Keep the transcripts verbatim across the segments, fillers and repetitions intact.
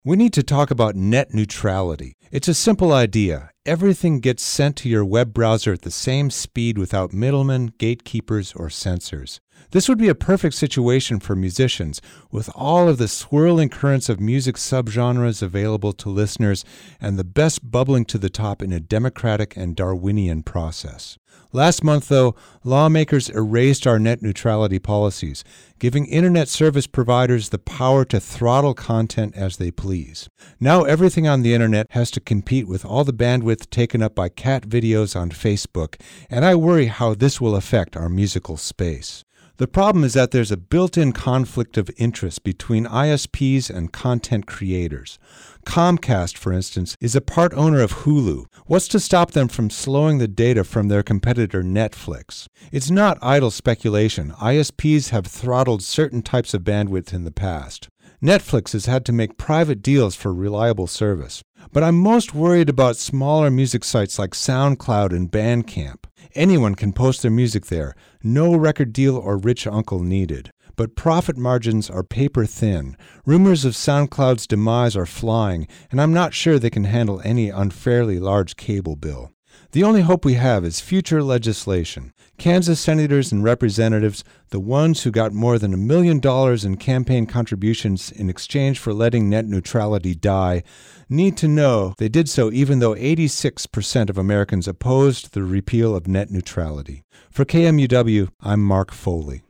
We need to talk about net neutrality. It's a simple idea. Everything gets sent to your web browser at the same speed without middlemen, gatekeepers, or censors. This would be a perfect situation for musicians, with all of the swirling currents of music subgenres available to listeners and the best bubbling to the top in a democratic and Darwinian process. Last month, though, lawmakers erased our net neutrality policies, giving internet service providers the power to throttle content as they please. Now everything on the internet has to compete with all the bandwidth taken up by cat videos on Facebook, and I worry how this will affect our musical space. The problem is that there's a built-in conflict of interest between I S Ps and content creators. Comcast, for instance, is a part owner of Hulu. What's to stop them from slowing the data from their competitor Netflix? It's not idle speculation. I S Ps have throttled certain types of bandwidth in the past. Netflix has had to make private deals for reliable service. But I'm most worried about smaller music sites like SoundCloud and Bandcamp. Anyone can post their music there. No record deal or rich uncle needed. But profit margins are paper thin. Rumors of SoundCloud's demise are flying, and I'm not sure they can handle any unfairly large cable bill. The only hope we have is future legislation. Kansas senators and representatives, the ones who got more than a million dollars in campaign contributions in exchange for letting net neutrality die, need to know they did so even though eighty-six percent of Americans opposed the repeal of net neutrality. For K M U W, I'm Mark Foley.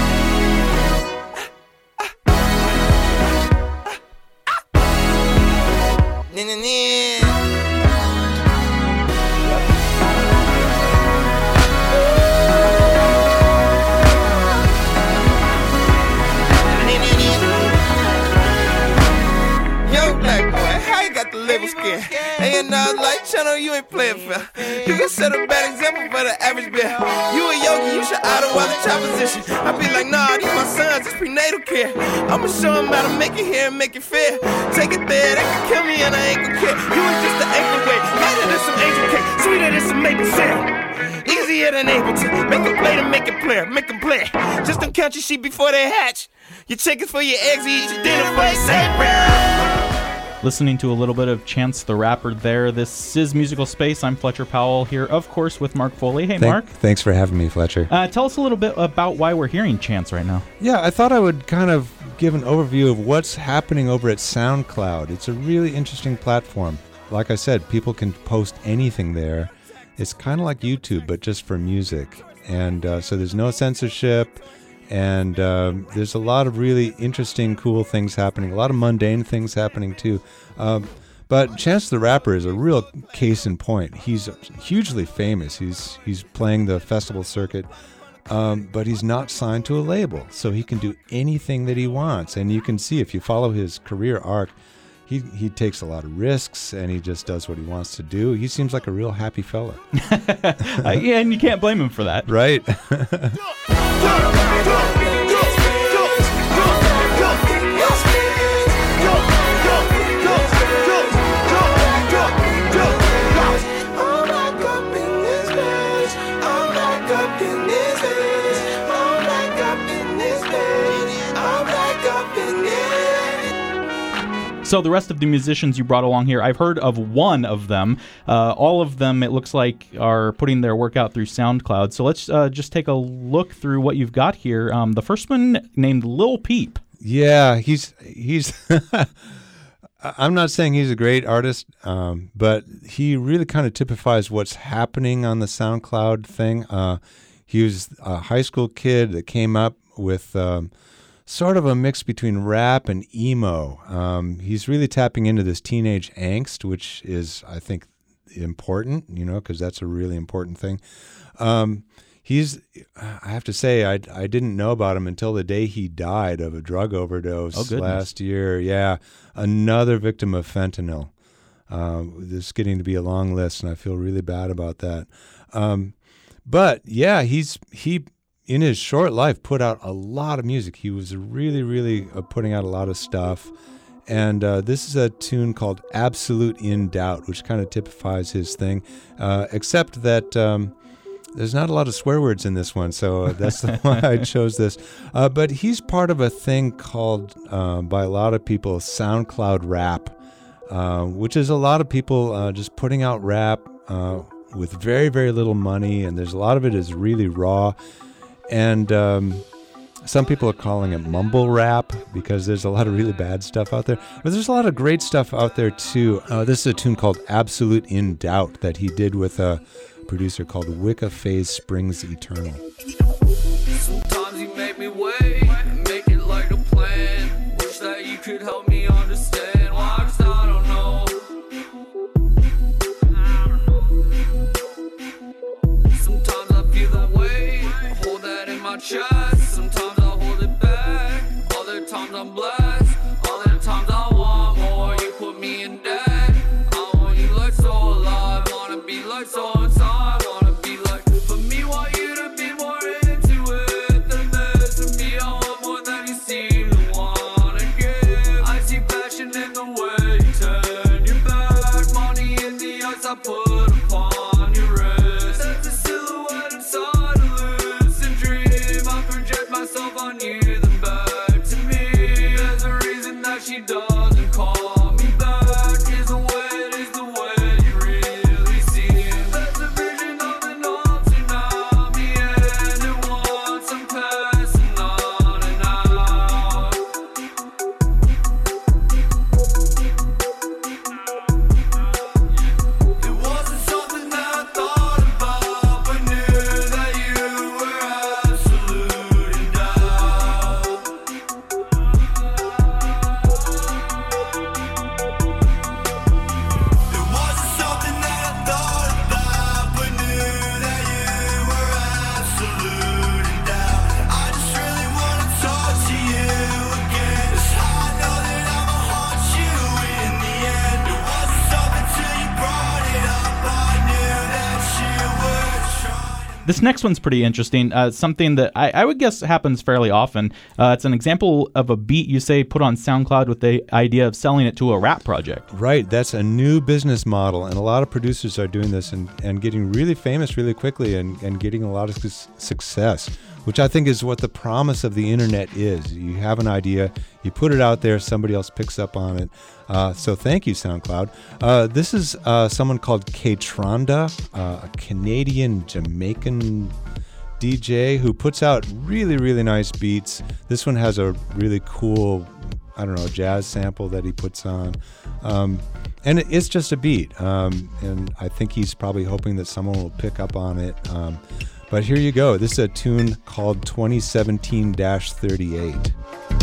And uh, like channel, you ain't playing fair. You can set a bad example for the average bear. You a yogi, you should idle while the chop position. I be like, nah, these my sons, it's prenatal care. I'ma show them how to make it here and make it fair. Take it there, they can kill me and I ain't gon' care. You was just the anchor way, lighter than some angel cake, sweeter than some maple syrup. Easier than able to make a play to make it play, make them play. Just don't count your sheep before they hatch. Your chickens for your eggs, you eat your dinner for your sandwich. Listening to a little bit of Chance the Rapper there. This is Musical Space. I'm Fletcher Powell here, of course, with Mark Foley. Hey, Thank, Mark. Thanks for having me, Fletcher. Uh, tell us a little bit about why we're hearing Chance right now. Yeah, I thought I would kind of give an overview of what's happening over at SoundCloud. It's a really interesting platform. Like I said, people can post anything there. It's kind of like YouTube, but just for music. And uh, so there's no censorship. And uh, there's a lot of really interesting, cool things happening, a lot of mundane things happening too. Um, but Chance the Rapper is a real case in point. He's hugely famous. He's he's playing the festival circuit, um, but he's not signed to a label, so he can do anything that he wants. And you can see if you follow his career arc, he he takes a lot of risks and he just does what he wants to do. He seems like a real happy fella. uh, yeah, and you can't blame him for that. Right. So the rest of the musicians you brought along here, I've heard of one of them. Uh, all of them, it looks like, are putting their work out through SoundCloud. So let's uh, just take a look through what you've got here. Um, the first one named Lil Peep. Yeah, he's he's. I'm not saying he's a great artist, um, but he really kind of typifies what's happening on the SoundCloud thing. Uh, he was a high school kid that came up with um, sort of a mix between rap and emo. Um, he's really tapping into this teenage angst, which is, I think, important, you know, because that's a really important thing. Um, he's, I have to say, I, I didn't know about him until the day he died of a drug overdose oh, last year. Yeah, another victim of fentanyl. Uh, this is getting to be a long list, and I feel really bad about that. Um, but yeah, he's he. in his short life, put out a lot of music. He was really, really uh, putting out a lot of stuff. And uh, this is a tune called Absolute in Doubt, which kind of typifies his thing, uh, except that um, there's not a lot of swear words in this one, so that's why I chose this. Uh, but he's part of a thing called, uh, by a lot of people, SoundCloud Rap, uh, which is a lot of people uh, just putting out rap uh, with very, very little money, and there's a lot of it is really raw. And um, some people are calling it mumble rap because there's a lot of really bad stuff out there. But there's a lot of great stuff out there, too. Uh, this is a tune called Absolute in Doubt that he did with a producer called Wicca Phase Springs Eternal. Sometimes you make me wait and make it like a plan. Wish that you could help me understand why, 'cause I don't know. Sometimes I feel the weight, I hold that in my chest. Sometimes I hold it back, other times I'm blessed. Other times I want more, you put me in debt. I want you like so alive, wanna be like so inside. I put upon your wrist. That's a silhouette inside a lucid dream. I project myself on you, then back to me. There's a reason that she doesn't call me back. Is the way it is the way you really seem. There's a vision of an all tsunami, and it wants some passing on and out. This next one's pretty interesting. Uh, something that I, I would guess happens fairly often. Uh, it's an example of a beat you say put on SoundCloud with the idea of selling it to a rap project. Right. That's a new business model, and a lot of producers are doing this and, and getting really famous really quickly and, and getting a lot of su- success, which I think is what the promise of the internet is. You have an idea, you put it out there, somebody else picks up on it. Uh, so thank you, SoundCloud. Uh, this is uh, someone called Kaytronda, uh, a Canadian Jamaican D J who puts out really, really nice beats. This one has a really cool, I don't know, jazz sample that he puts on. Um, and it's just a beat. Um, and I think he's probably hoping that someone will pick up on it. Um, but here you go. This is a tune called twenty seventeen dash thirty-eight.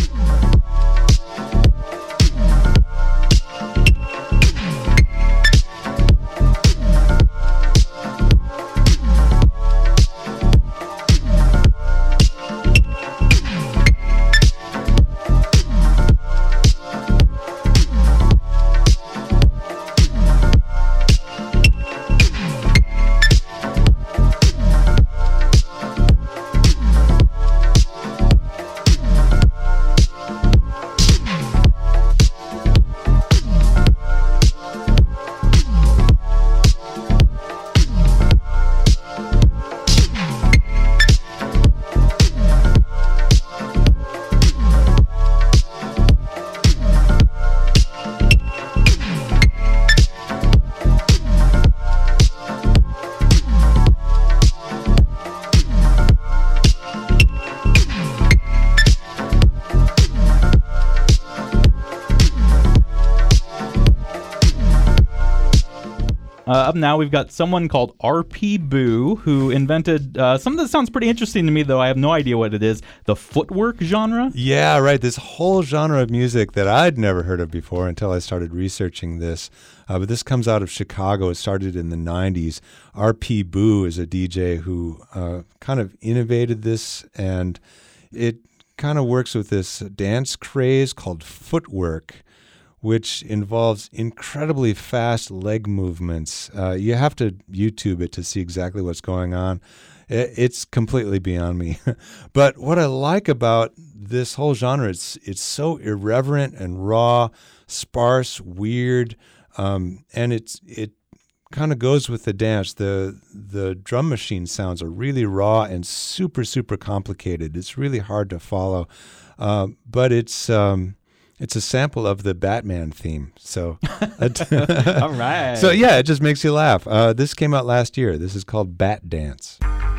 Uh, up now, we've got someone called R P Boo, who invented uh, something that sounds pretty interesting to me, though I have no idea what it is, the footwork genre. Yeah, right. This whole genre of music that I'd never heard of before until I started researching this. Uh, but this comes out of Chicago. It started in the nineties. R P Boo is a D J who uh, kind of innovated this, and it kind of works with this dance craze called footwork, which involves incredibly fast leg movements. Uh, you have to YouTube it to see exactly what's going on. It's completely beyond me. But what I like about this whole genre, it's it's so irreverent and raw, sparse, weird, um, and it's it kind of goes with the dance. The the drum machine sounds are really raw and super, super complicated. It's really hard to follow. Uh, but it's um, it's a sample of the Batman theme. So, All right. so yeah, it just makes you laugh. Uh, this came out last year. This is called Bat Dance.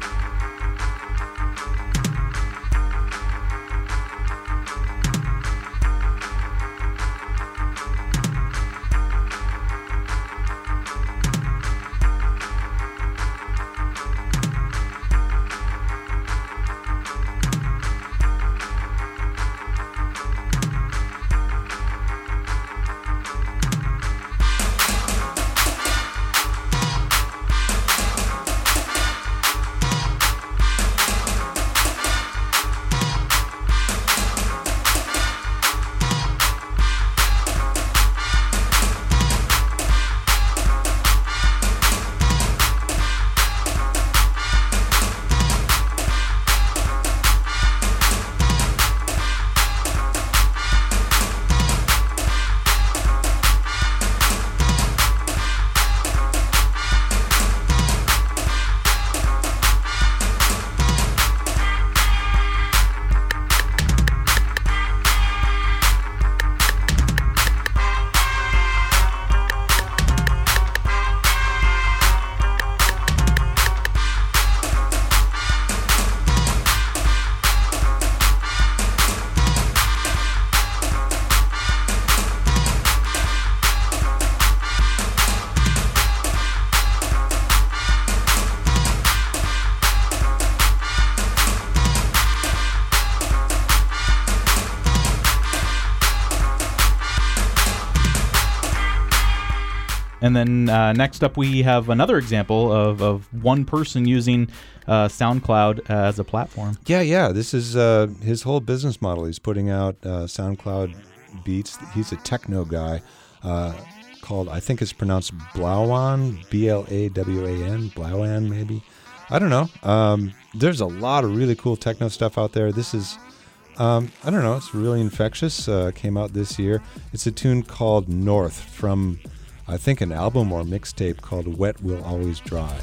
And then uh, next up, we have another example of, of one person using uh, SoundCloud as a platform. Yeah, yeah. This is uh, his whole business model. He's putting out uh, SoundCloud beats. He's a techno guy uh, called, I think it's pronounced Blawan, B L A W A N, Blawan maybe. I don't know. Um, there's a lot of really cool techno stuff out there. This is, um, I don't know, it's really infectious. Uh, came out this year. It's a tune called North from, I think, an album or mixtape called Wet Will Always Dry.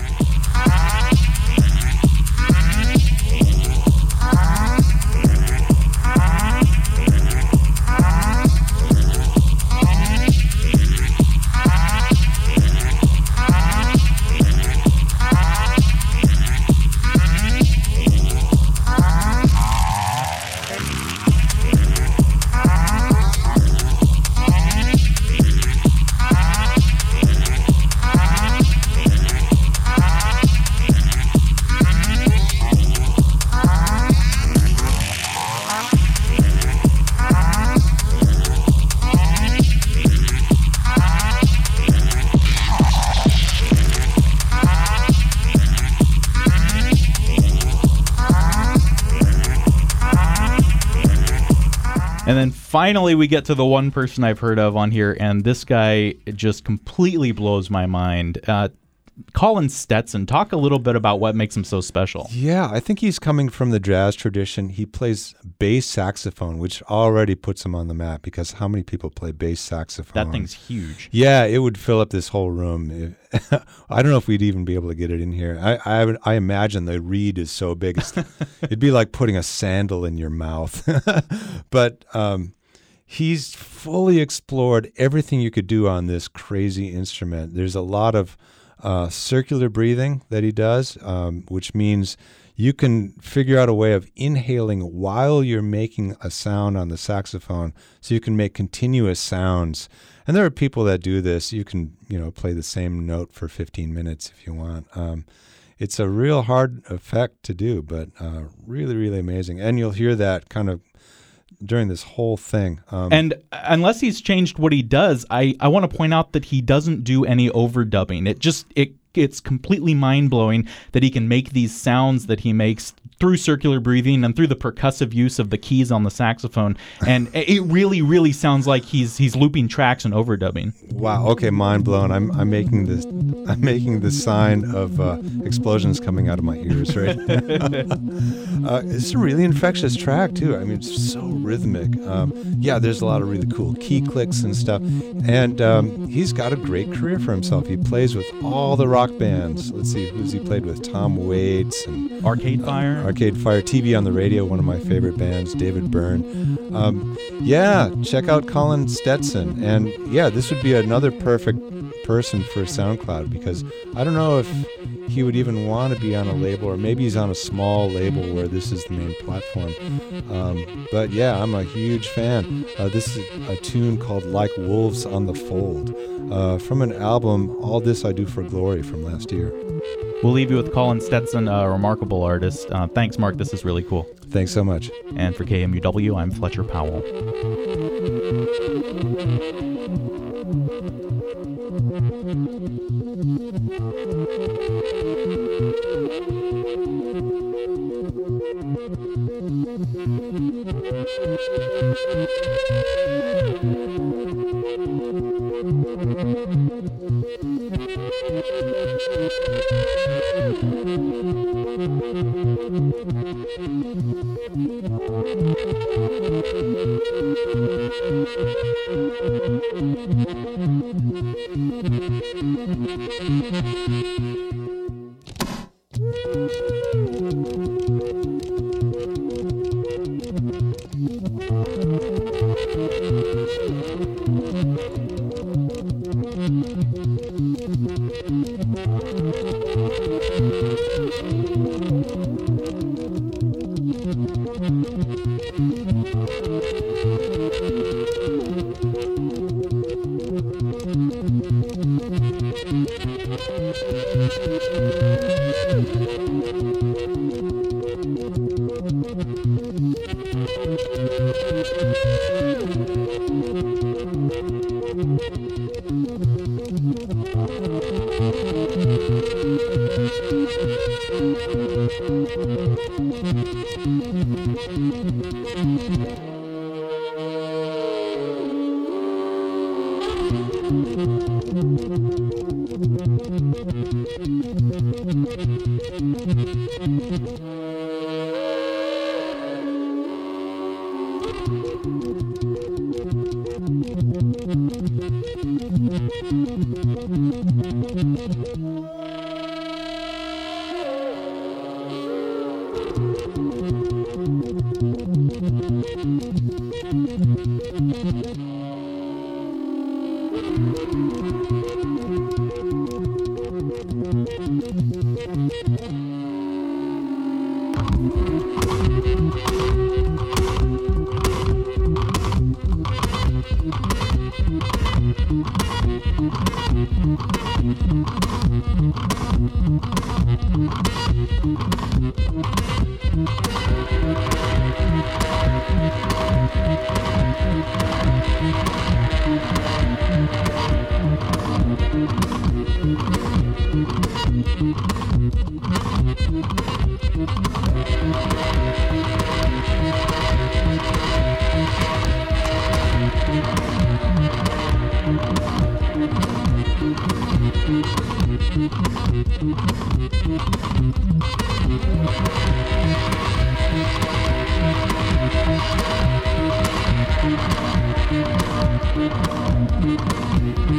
And then finally, we get to the one person I've heard of on here, and this guy just completely blows my mind. Uh, Colin Stetson, talk a little bit about what makes him so special. Yeah, I think he's coming from the jazz tradition. He plays bass saxophone, which already puts him on the map, because how many people play bass saxophone? That thing's huge. Yeah, it would fill up this whole room. I don't know if we'd even be able to get it in here. I I, I imagine the reed is so big. It's, it'd be like putting a sandal in your mouth. But um, he's fully explored everything you could do on this crazy instrument. There's a lot of uh, circular breathing that he does, um, which means you can figure out a way of inhaling while you're making a sound on the saxophone, so you can make continuous sounds. And there are people that do this. You can, you know, play the same note for fifteen minutes if you want. Um, it's a real hard effect to do, but uh, really, really amazing. And you'll hear that kind of during this whole thing. Um, and unless he's changed what he does, I, I want to point out that he doesn't do any overdubbing. It just it it's completely mind-blowing that he can make these sounds that he makes through circular breathing and through the percussive use of the keys on the saxophone, and it really, really sounds like he's he's looping tracks and overdubbing. Wow. Okay, mind blown. I'm I'm making this I'm making the sign of uh, explosions coming out of my ears. Right. uh, it's a really infectious track too. I mean, it's so rhythmic. Um, yeah, there's a lot of really cool key clicks and stuff, and um, he's got a great career for himself. He plays with all the rock bands. Let's see, who's he played with? Tom Waits and Arcade Fire. Uh, Arcade Fire, T V on the Radio, one of my favorite bands, David Byrne. Um, yeah, check out Colin Stetson. And yeah, this would be another perfect person for SoundCloud, because I don't know if he would even want to be on a label, or maybe he's on a small label where this is the main platform. Um, but yeah, I'm a huge fan. Uh, this is a tune called Like Wolves on the Fold, uh, from an album, All This I Do for Glory, from last year. We'll leave you with Colin Stetson, a remarkable artist. Uh, thanks, Mark. This is really cool. Thanks so much. And for K M U W, I'm Fletcher Powell.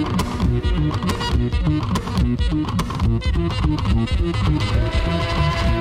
Thank you.